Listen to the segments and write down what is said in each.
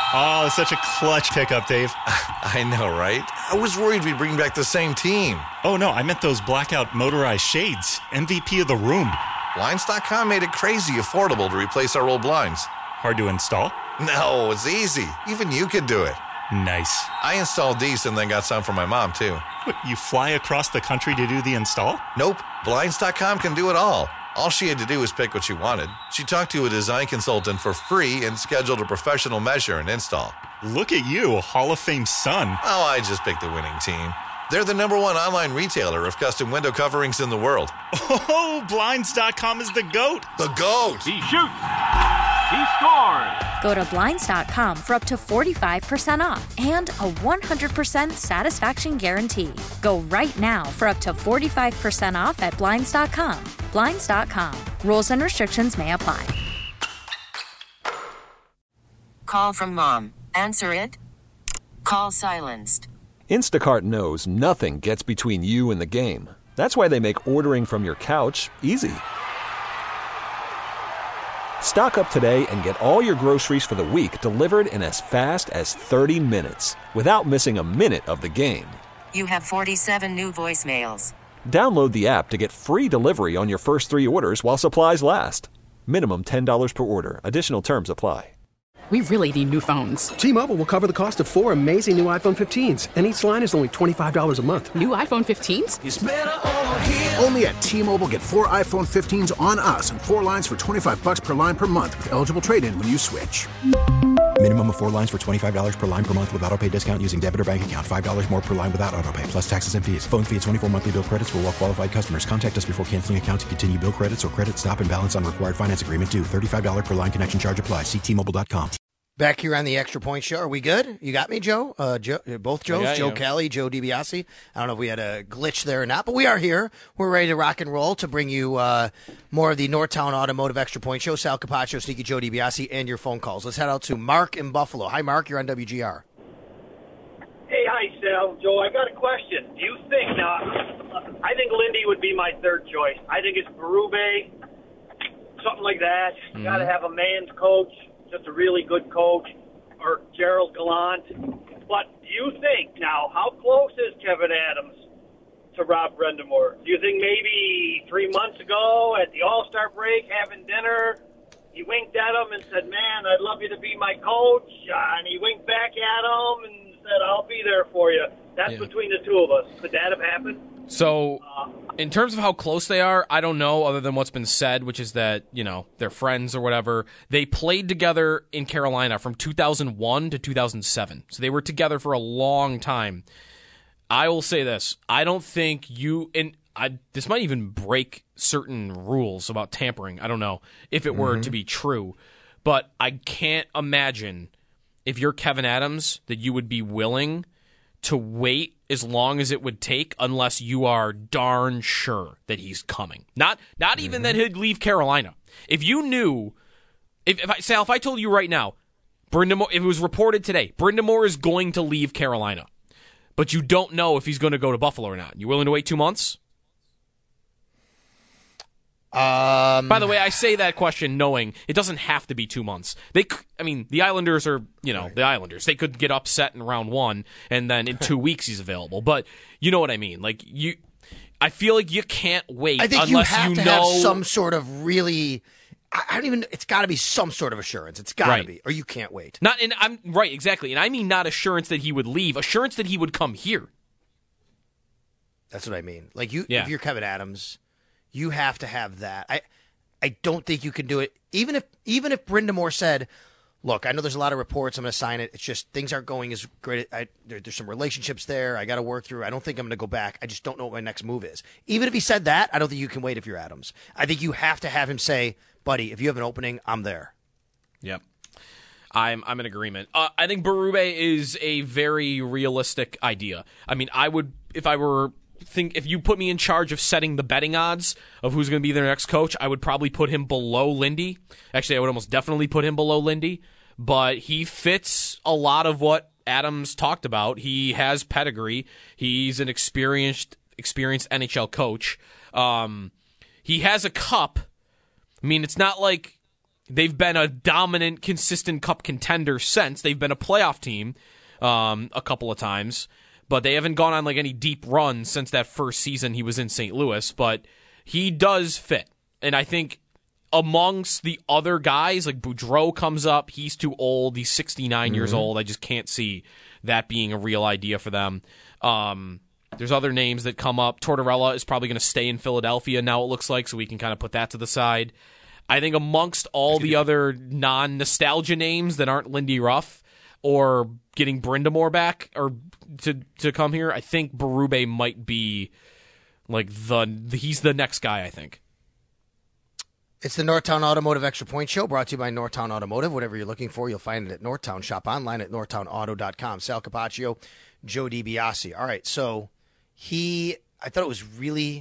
Oh, such a clutch pickup, Dave. I know, right? I was worried we'd bring back the same team. Oh, no, I meant those blackout motorized shades. MVP of the room. Blinds.com made it crazy affordable to replace our old blinds. Hard to install? No, it's easy. Even you could do it. Nice. I installed these and then got some for my mom, too. What, you fly across the country to do the install? Nope. Blinds.com can do it all. All she had to do was pick what she wanted. She talked to a design consultant for free and scheduled a professional measure and install. Look at you, a Hall of Fame son. Oh, I just picked the winning team. They're the #1 online retailer of custom window coverings in the world. Oh, Blinds.com is the GOAT. The GOAT! He shoots. He scores. Go to Blinds.com for up to 45% off and a 100% satisfaction guarantee. Go right now for up to 45% off at Blinds.com. Blinds.com. Rules and restrictions may apply. Call from mom. Answer it. Call silenced. Instacart knows nothing gets between you and the game. That's why they make ordering from your couch easy. Stock up today and get all your groceries for the week delivered in as fast as 30 minutes without missing a minute of the game. You have 47 new voicemails. Download the app to get free delivery on your first 3 orders while supplies last. Minimum $10 per order. Additional terms apply. We really need new phones. T-Mobile will cover the cost of 4 amazing new iPhone 15s, and each line is only $25 a month. New iPhone 15s? It's better over here. Only at T-Mobile, get 4 iPhone 15s on us and 4 lines for $25 per line per month with eligible trade-in when you switch. Minimum of 4 lines for $25 per line per month with autopay discount using debit or bank account. $5 more per line without autopay, plus taxes and fees. Phone fee at 24 monthly bill credits for well-qualified customers. Contact us before canceling account to continue bill credits or credit stop and balance on required finance agreement due. $35 per line connection charge applies. See T-Mobile.com. Back here on the Extra Point Show. Are we good? You got me, Joe? Both Joes? Joe Kelly, Joe DiBiase. I don't know if we had a glitch there or not, but we are here. We're ready to rock and roll to bring you more of the Northtown Automotive Extra Point Show. Sal Capaccio, Sneaky Joe DiBiase, and your phone calls. Let's head out to Mark in Buffalo. Hi, Mark. You're on WGR. Hey, hi, Sal. Joe, I got a question. Do you think, now, I think Lindy would be my third choice. I think it's Berube, something like that. You got to have a man's coach. Just a really good coach, or Gerald Gallant. But do you think, now, how close is Kevin Adams to Rob Brendamore? Do you think maybe 3 months ago at the All-Star break, having dinner, he winked at him and said, man, I'd love you to be my coach, and he winked back at him and said, I'll be there for you. That's between the two of us. Could that have happened? So, in terms of how close they are, I don't know, other than what's been said, which is that, you know, they're friends or whatever. They played together in Carolina from 2001 to 2007. So they were together for a long time. I will say this. I don't think this might even break certain rules about tampering. I don't know if it were to be true. But I can't imagine, if you're Kevin Adams, that you would be willing to wait as long as it would take unless you are darn sure that he's coming. Not even that he'd leave Carolina. If you knew, if I told you right now, Brendamore, if it was reported today, Brendamore is going to leave Carolina, but you don't know if he's going to go to Buffalo or not, you willing to wait 2 months? By the way, I say that question knowing it doesn't have to be 2 months. The Islanders are, the Islanders. They could get upset in round 1, and then in 2 weeks he's available. But you know what I mean. I feel like you can't wait. I think unless you have to have some sort of really. I don't even. It's got to be some sort of assurance. It's got to be, or you can't wait. I'm right, exactly, and I mean not assurance that he would leave. Assurance that he would come here. That's what I mean. If you're Kevin Adams. You have to have that. I don't think you can do it. Even if Brendamore said, look, I know there's a lot of reports, I'm going to sign it. It's just things aren't going as great. There's some relationships there I got to work through. I don't think I'm going to go back. I just don't know what my next move is. Even if he said that, I don't think you can wait if you're Adams. I think you have to have him say, buddy, if you have an opening, I'm there. Yep. I'm in agreement. I think Berube is a very realistic idea. I mean, I would, if you put me in charge of setting the betting odds of who's going to be their next coach, I would probably put him below Lindy. Actually, I would almost definitely put him below Lindy. But he fits a lot of what Adams talked about. He has pedigree. He's an experienced NHL coach. He has a cup. I mean, it's not like they've been a dominant, consistent Cup contender since. They've been a playoff team a couple of times, but they haven't gone on like any deep runs since that first season he was in St. Louis. But he does fit, and I think amongst the other guys, like Boudreau comes up, he's too old. He's 69 years old. I just can't see that being a real idea for them. There's other names that come up. Tortorella is probably going to stay in Philadelphia now, it looks like, so we can kind of put that to the side. I think amongst all the other non-nostalgia names that aren't Lindy Ruff or getting Brind'Amour back or to come here, I think Berube might be like he's the next guy, I think. It's the Northtown Automotive Extra Point Show, brought to you by Northtown Automotive. Whatever you're looking for, you'll find it at Northtown. Shop online at northtownauto.com. Sal Capaccio, Joe DiBiase. All right, so I thought it was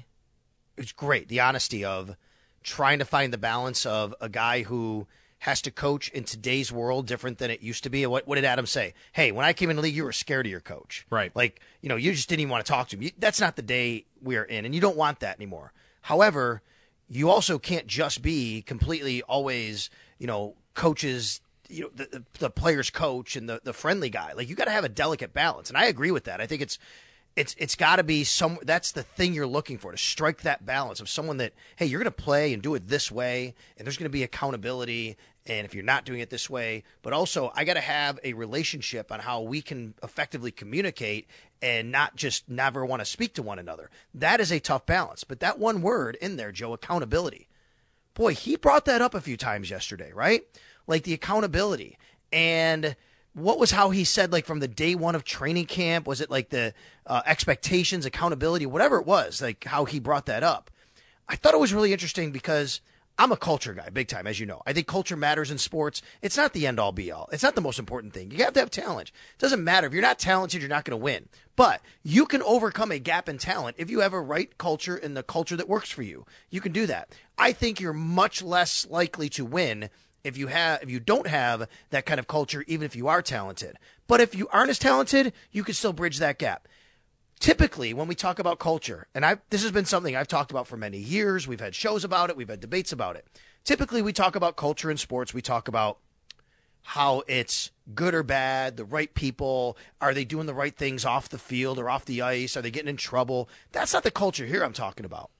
great, the honesty of trying to find the balance of a guy who has to coach in today's world different than it used to be. What did Adam say? Hey, when I came in the league, you were scared of your coach. Right. Like, you just didn't even want to talk to him. That's not the day we're in, and you don't want that anymore. However, you also can't just be completely always, coaches, the player's coach and the friendly guy. Like, you got to have a delicate balance. And I agree with that. I think it's got to be that's the thing you're looking for, to strike that balance of someone that, hey, you're going to play and do it this way, and there's going to be accountability. And if you're not doing it this way, but also I got to have a relationship on how we can effectively communicate and not just never want to speak to one another. That is a tough balance. But that one word in there, Joe, accountability. Boy, he brought that up a few times yesterday, right? Like the accountability. And what was how he said, like from the day one of training camp, was it like the expectations, accountability, whatever it was, like how he brought that up. I thought it was really interesting because I'm a culture guy, big time, as you know. I think culture matters in sports. It's not the end-all, be-all. It's not the most important thing. You have to have talent. It doesn't matter. If you're not talented, you're not going to win. But you can overcome a gap in talent if you have a right culture and the culture that works for you. You can do that. I think you're much less likely to win if you don't have that kind of culture, even if you are talented. But if you aren't as talented, you can still bridge that gap. Typically, when we talk about culture, and this has been something I've talked about for many years. We've had shows about it. We've had debates about it. Typically, we talk about culture in sports. We talk about how it's good or bad, the right people. Are they doing the right things off the field or off the ice? Are they getting in trouble? That's not the culture here I'm talking about.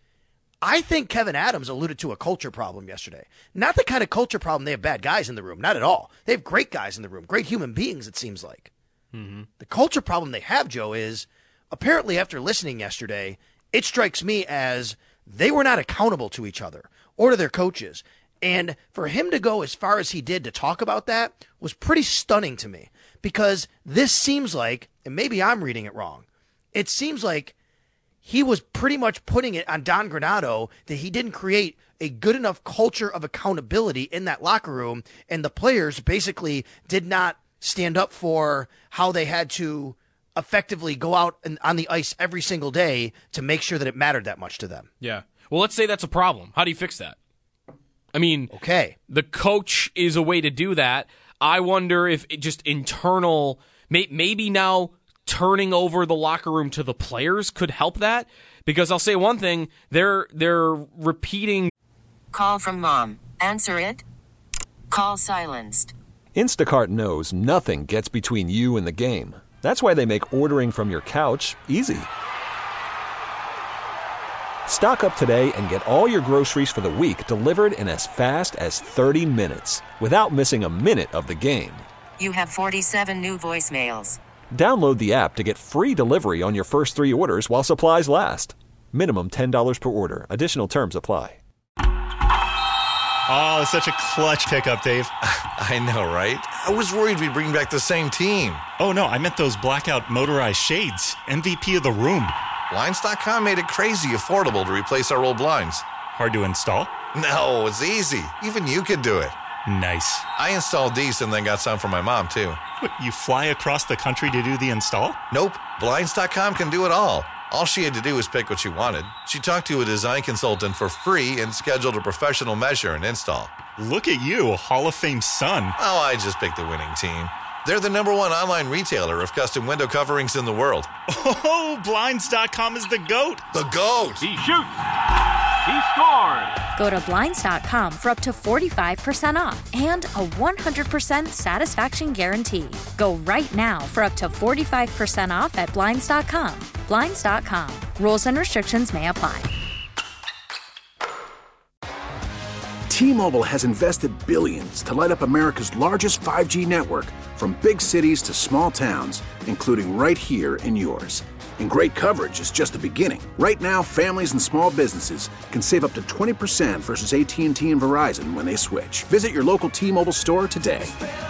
I think Kevin Adams alluded to a culture problem yesterday. Not the kind of culture problem they have bad guys in the room. Not at all. They have great guys in the room, great human beings, it seems like. Mm-hmm. The culture problem they have, Joe, is apparently after listening yesterday, it strikes me as they were not accountable to each other or to their coaches. And for him to go as far as he did to talk about that was pretty stunning to me, because this seems like, and maybe I'm reading it wrong, it seems like he was pretty much putting it on Don Granato that he didn't create a good enough culture of accountability in that locker room, and the players basically did not stand up for how they had to effectively go out on the ice every single day to make sure that it mattered that much to them. Yeah. Well, let's say that's a problem. How do you fix that? I mean, okay, the coach is a way to do that. I wonder if it just internal, maybe now turning over the locker room to the players could help that. Because I'll say one thing, they're repeating. Call from mom. Answer it. Call silenced. Instacart knows nothing gets between you and the game. That's why they make ordering from your couch easy. Stock up today and get all your groceries for the week delivered in as fast as 30 minutes without missing a minute of the game. You have 47 new voicemails. Download the app to get free delivery on your first 3 orders while supplies last. Minimum $10 per order. Additional terms apply. Oh, such a clutch pickup, Dave. I know, right? I was worried we'd bring back the same team. Oh, no, I meant those blackout motorized shades. MVP of the room. Blinds.com made it crazy affordable to replace our old blinds. Hard to install? No, it's easy. Even you could do it. Nice. I installed these and then got some for my mom, too. What, you fly across the country to do the install? Nope. Blinds.com can do it all. All she had to do was pick what she wanted. She talked to a design consultant for free and scheduled a professional measure and install. Look at you, Hall of Fame son. Oh, I just picked the winning team. They're the #1 online retailer of custom window coverings in the world. Oh, Blinds.com is the GOAT. The GOAT! He shoots. He scores. Go to Blinds.com for up to 45% off and a 100% satisfaction guarantee. Go right now for up to 45% off at Blinds.com. Blinds.com. Rules and restrictions may apply. T-Mobile has invested billions to light up America's largest 5G network, from big cities to small towns, including right here in yours. And great coverage is just the beginning. Right now, families and small businesses can save up to 20% versus AT&T and Verizon when they switch. Visit your local T-Mobile store today.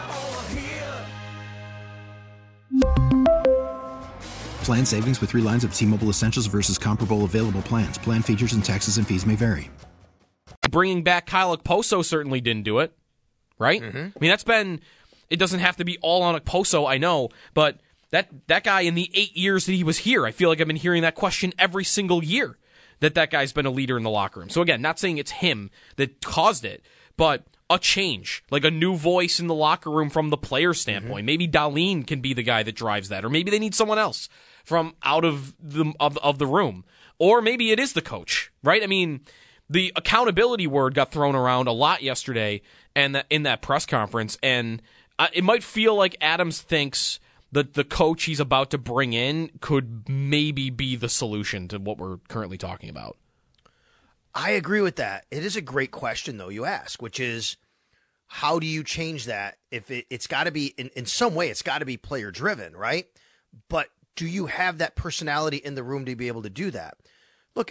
Plan savings with 3 lines of T-Mobile Essentials versus comparable available plans. Plan features and taxes and fees may vary. Bringing back Kyle Okposo certainly didn't do it, right? Mm-hmm. I mean, that's been, it doesn't have to be all on Okposo, I know, but that guy in the 8 years that he was here, I feel like I've been hearing that question every single year, that guy's been a leader in the locker room. So again, not saying it's him that caused it, but a change, like a new voice in the locker room from the player standpoint. Mm-hmm. Maybe Dahlin can be the guy that drives that, or maybe they need someone else from out of the room, or maybe it is the coach, right? I mean, the accountability word got thrown around a lot yesterday and in that press conference, and it might feel like Adams thinks that the coach he's about to bring in could maybe be the solution to what we're currently talking about. I agree with that. It is a great question, though, you ask, which is, how do you change that? If it's got to be, in some way, it's got to be player-driven, right? But do you have that personality in the room to be able to do that? Look,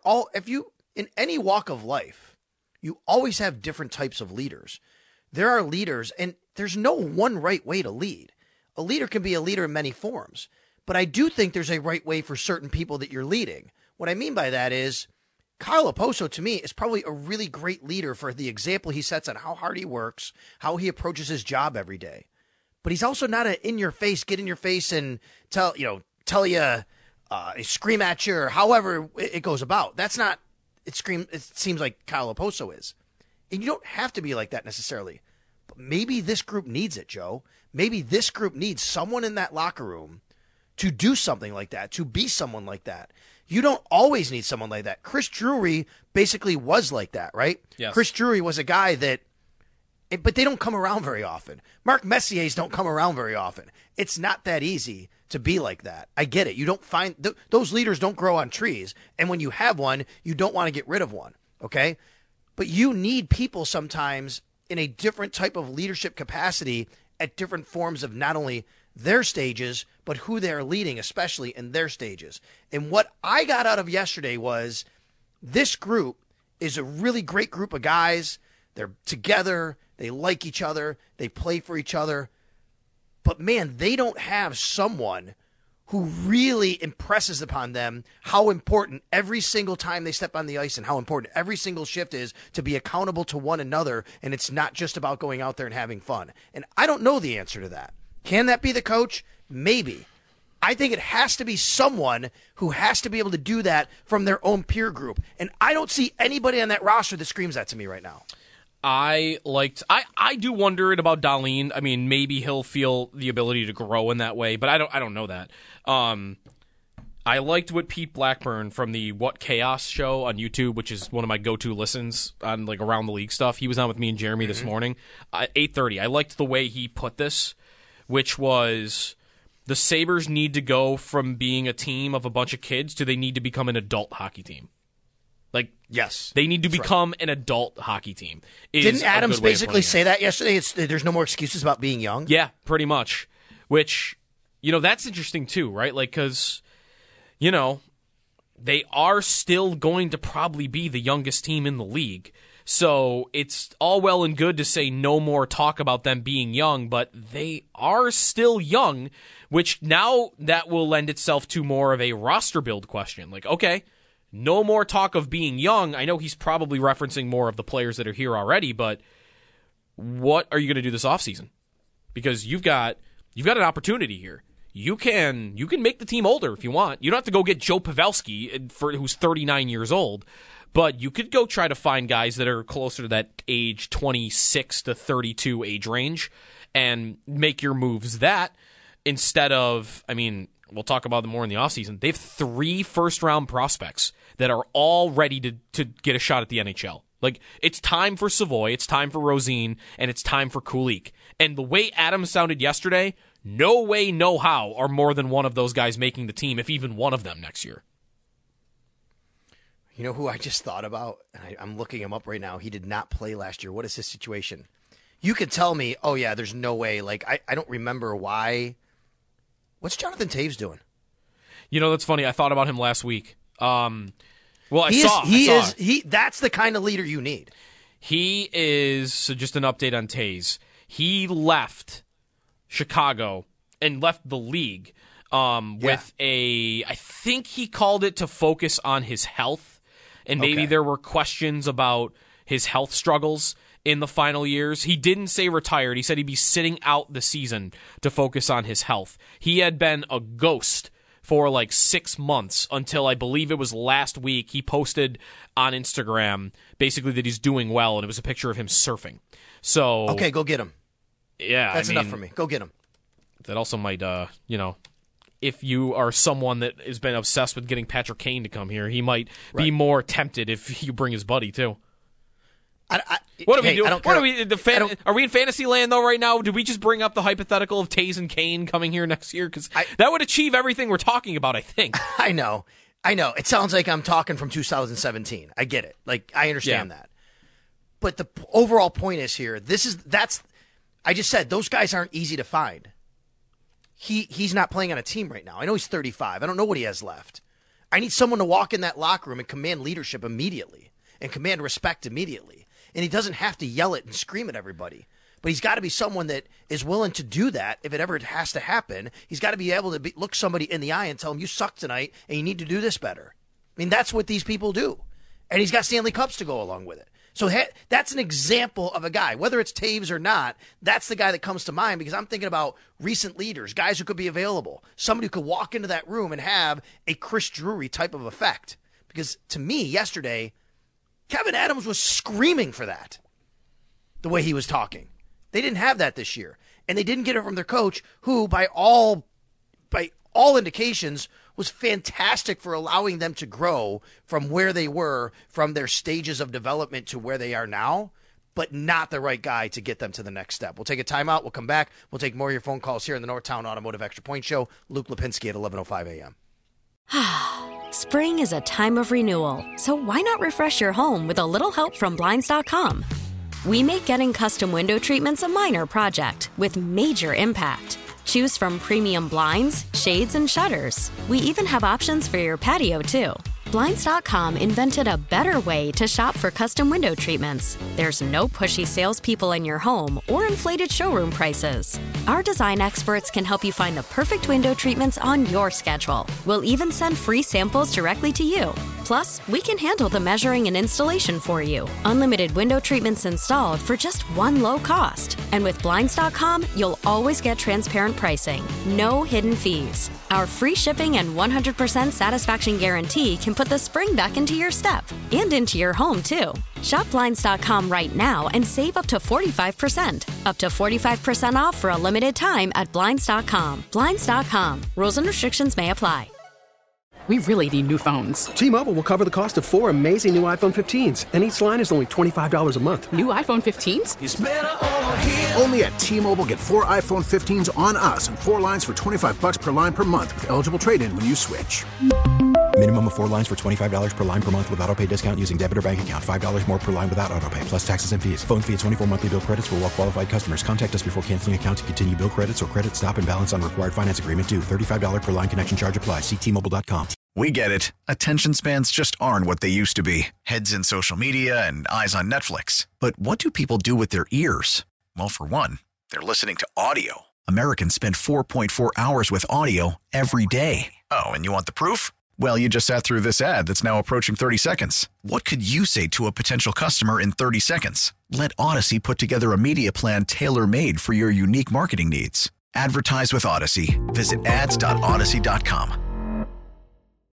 in any walk of life, you always have different types of leaders. There are leaders, and there's no one right way to lead. A leader can be a leader in many forms, but I do think there's a right way for certain people that you're leading. What I mean by that is, Kyle Okposo, to me, is probably a really great leader for the example he sets on how hard he works, how he approaches his job every day. But he's also not get in your face and tell you, scream at you, or however it goes about. That's not, it seems like Kyle Okposo is. And you don't have to be like that necessarily. But maybe this group needs it, Joe. Maybe this group needs someone in that locker room to do something like that, to be someone like that. You don't always need someone like that. Chris Drury basically was like that, right? Yes. Chris Drury was a guy that, but they don't come around very often. Mark Messier's don't come around very often. It's not that easy to be like that. I get it. You don't find, those leaders don't grow on trees. And when you have one, you don't want to get rid of one, okay? But you need people sometimes in a different type of leadership capacity at different forms of not only their stages, but who they're leading, especially in their stages. And what I got out of yesterday was this group is a really great group of guys. They're together. They like each other. They play for each other. But, man, they don't have someone who really impresses upon them how important every single time they step on the ice and how important every single shift is to be accountable to one another, and it's not just about going out there and having fun. And I don't know the answer to that. Can that be the coach? Maybe. I think it has to be someone who has to be able to do that from their own peer group. And I don't see anybody on that roster that screams that to me right now. I do wonder it about Dahlin. I mean, maybe he'll feel the ability to grow in that way, but I don't know that. I liked what Pete Blackburn from the What Chaos show on YouTube, which is one of my go-to listens on like around the league stuff. He was on with me and Jeremy this morning at 8:30. I liked the way he put this, which was the Sabres need to go from being a team of a bunch of kids to they need to become an adult hockey team. Like, yes, they need to become an adult hockey team. Didn't Adams basically say that yesterday? There's no more excuses about being young? Yeah, pretty much. Which, that's interesting too, right? Like, because, they are still going to probably be the youngest team in the league. So it's all well and good to say no more talk about them being young, but they are still young, which now that will lend itself to more of a roster build question. Like, okay, no more talk of being young. I know he's probably referencing more of the players that are here already, but what are you going to do this offseason? Because you've got an opportunity here. You can make the team older if you want. You don't have to go get Joe Pavelski, who's 39 years old, but you could go try to find guys that are closer to that age 26 to 32 age range and make your moves that instead of, we'll talk about them more in the offseason. They have 3 first-round prospects that are all ready to get a shot at the NHL. Like, it's time for Savoy, it's time for Rosine, and it's time for Kulich. And the way Adams sounded yesterday, no way, no how are more than one of those guys making the team, if even one of them next year. You know who I just thought about? And I'm looking him up right now. He did not play last year. What is his situation? You could tell me, oh, yeah, there's no way. Like, I don't remember why. What's Jonathan Toews doing? You know, that's funny. I thought about him last week. That's the kind of leader you need. He is, so just an update on Toews. He left Chicago and left the league with I think he called it to focus on his health. And maybe there were questions about his health struggles in the final years. He didn't say retired. He said he'd be sitting out the season to focus on his health. He had been a ghost for like 6 months until I believe it was last week. He posted on Instagram basically that he's doing well, and it was a picture of him surfing. So okay, go get him. Yeah, that's enough for me. Go get him. That also might, if you are someone that has been obsessed with getting Patrick Kane to come here, he might be more tempted if you bring his buddy too. What are we doing? Are we in fantasy land though right now? Did we just bring up the hypothetical of Toews and Kane coming here next year? Because that would achieve everything we're talking about, I think. I know. It sounds like I'm talking from 2017. I get it. Like, I understand that. But the overall point is here, I just said, those guys aren't easy to find. He's not playing on a team right now. I know he's 35. I don't know what he has left. I need someone to walk in that locker room and command leadership immediately and command respect immediately. And he doesn't have to yell it and scream at everybody. But he's got to be someone that is willing to do that if it ever has to happen. He's got to be able to look somebody in the eye and tell them, you suck tonight and you need to do this better. I mean, that's what these people do. And he's got Stanley Cups to go along with it. So that's an example of a guy. Whether it's Toews or not, that's the guy that comes to mind because I'm thinking about recent leaders, guys who could be available, somebody who could walk into that room and have a Chris Drury type of effect. Because to me, yesterday, Kevyn Adams was screaming for that, the way he was talking. They didn't have that this year. And they didn't get it from their coach, who, by all indications, was fantastic for allowing them to grow from where they were, from their stages of development to where they are now, but not the right guy to get them to the next step. We'll take a timeout. We'll come back. We'll take more of your phone calls here in the Northtown Automotive Extra Point Show. Luke Lipinski at 11:05 a.m. Spring is a time of renewal, so why not refresh your home with a little help from Blinds.com? We make getting custom window treatments a minor project with major impact. Choose from premium blinds, shades, and shutters. We even have options for your patio, too. Blinds.com invented a better way to shop for custom window treatments. There's no pushy salespeople in your home or inflated showroom prices. Our design experts can help you find the perfect window treatments on your schedule. We'll even send free samples directly to you. Plus, we can handle the measuring and installation for you. Unlimited window treatments installed for just one low cost. And with Blinds.com, you'll always get transparent pricing. No hidden fees. Our free shipping and 100% satisfaction guarantee can put the spring back into your step and into your home, too. Shop Blinds.com right now and save up to 45%. Up to 45% off for a limited time at Blinds.com. Blinds.com. Rules and restrictions may apply. We really need new phones. T-Mobile will cover the cost of 4 amazing new iPhone 15s, and each line is only $25 a month. New iPhone 15s? It's better over here. Only at T-Mobile, get 4 iPhone 15s on us and 4 lines for $25 per line per month with eligible trade-in when you switch. Minimum of 4 lines for $25 per line per month with autopay discount using debit or bank account. $5 more per line without autopay, plus taxes and fees. Phone fee at 24 monthly bill credits for well-qualified customers. Contact us before canceling account to continue bill credits or credit stop and balance on required finance agreement due. $35 per line connection charge applies. See T-Mobile.com. We get it. Attention spans just aren't what they used to be. Heads in social media and eyes on Netflix. But what do people do with their ears? Well, for one, they're listening to audio. Americans spend 4.4 hours with audio every day. Oh, and you want the proof? Well, you just sat through this ad that's now approaching 30 seconds. What could you say to a potential customer in 30 seconds? Let Odyssey put together a media plan tailor-made for your unique marketing needs. Advertise with Odyssey. Visit ads.odyssey.com.